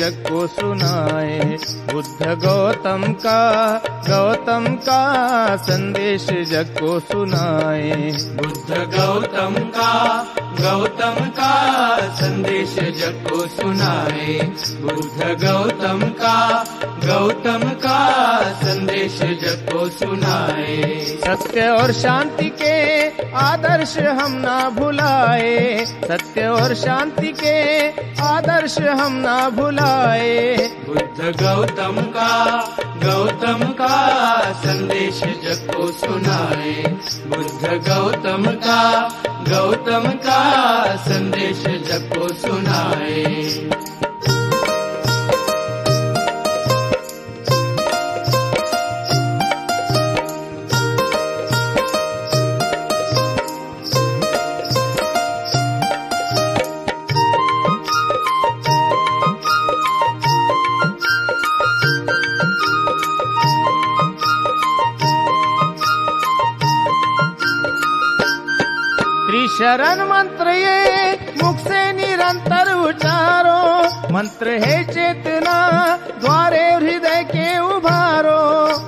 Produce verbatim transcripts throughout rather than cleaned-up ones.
जग को सुनाए। बुद्ध गौतम का गौतम का संदेश जग को सुनाए। बुद्ध गौतम का गौतम का संदेश जग को सुनाए। बुद्ध गौतम का गौतम का संदेश जग को सुनाए। सत्य और शांति के आदर्श हम ना भुलाए। सत्य और शांति के आदर्श हम ना भुलाए। बुद्ध गौतम का गौतम का संदेश जग को सुनाए। बुद्ध गौतम का गौतम का संदेश जग को सुनाए। शरण मंत्र ये मुख से निरंतर उचारो। मंत्र है चेतना द्वारे हृदय के उभारो।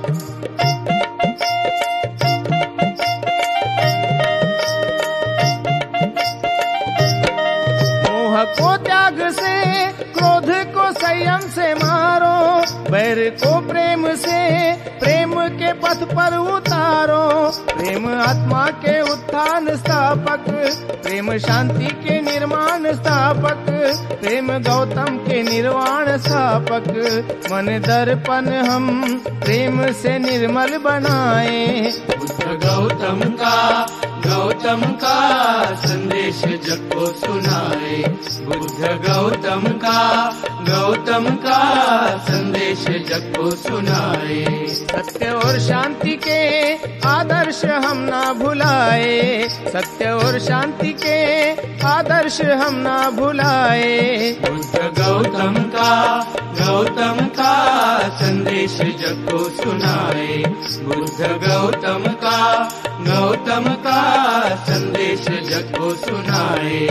मोह को त्याग से क्रोध को संयम से मारो। बैर को प्रेम से प्रेम के पथ पर उतारो। प्रेम आत्मा के उत्थान स्थापक, प्रेम शांति के निर्माण स्थापक, प्रेम गौतम के निर्वाण स्थापक। मन दर्पण हम प्रेम से निर्मल बनाए। बुद्ध गौतम का गौतम का संदेश जग को सुनाए। बुद्ध गौतम का गौतम का संदेश जग को सुनाए। सत्य और शांति के आदर्श हम ना भुलाए। सत्य और शांति के आदर्श हम ना भुलाए। बुद्ध गौतम का गौतम का संदेश जग को सुनाए। बुद्ध गौतम का गौतम का संदेश जग को सुनाए।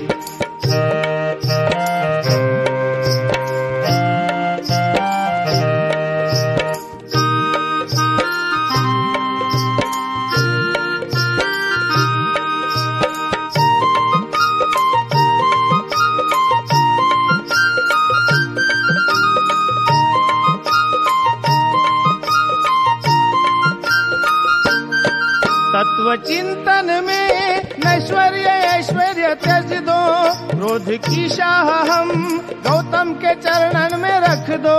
तत्व चिंतन में नैश्वर्य ऐश्वर्य त्यज दो। क्रोध की शाह हम गौतम के चरणन में रख दो।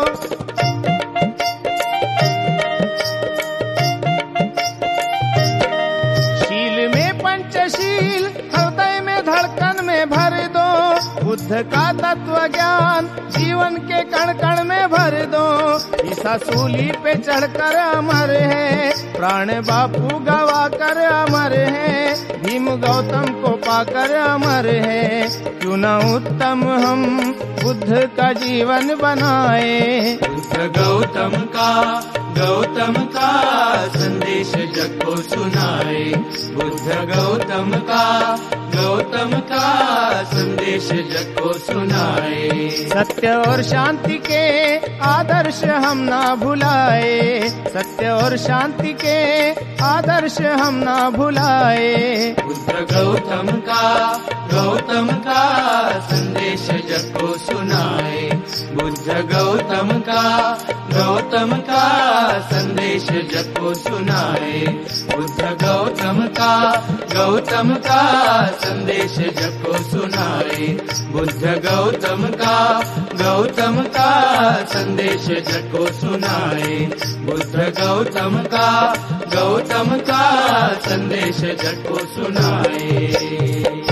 शील में पंचशील हृदय में धड़कन में भर दो। बुद्ध का तत्व ज्ञान जीवन के कण कण में भर दो। ईसा सूली पे चढ़कर अमर है, प्राण बापू गवा कर अमर है। भीम गौतम को पाकर अमर है। क्यों न उत्तम हम बुद्ध का जीवन बनाए। बुद्ध गौतम का गौतम का संदेश जग को सुनाए। बुद्ध गौतम का गौतम का संदेश जग को सुनाए। सत्य और शांति के आदर्श हम ना भुलाए। सत्य और शांति के आदर्श हम ना भुलाए। बुद्ध गौतम का गौतम का संदेश जग को सुनाए। बुद्ध गौतम का गौतम का संदेश जग को सुनाए। बुद्ध गौतम का गौतम का संदेश जग को सुनाए। बुद्ध गौतम का गौतम का संदेश जग को सुनाए। बुद्ध गौतम का गौतम का संदेश जग को सुनाए।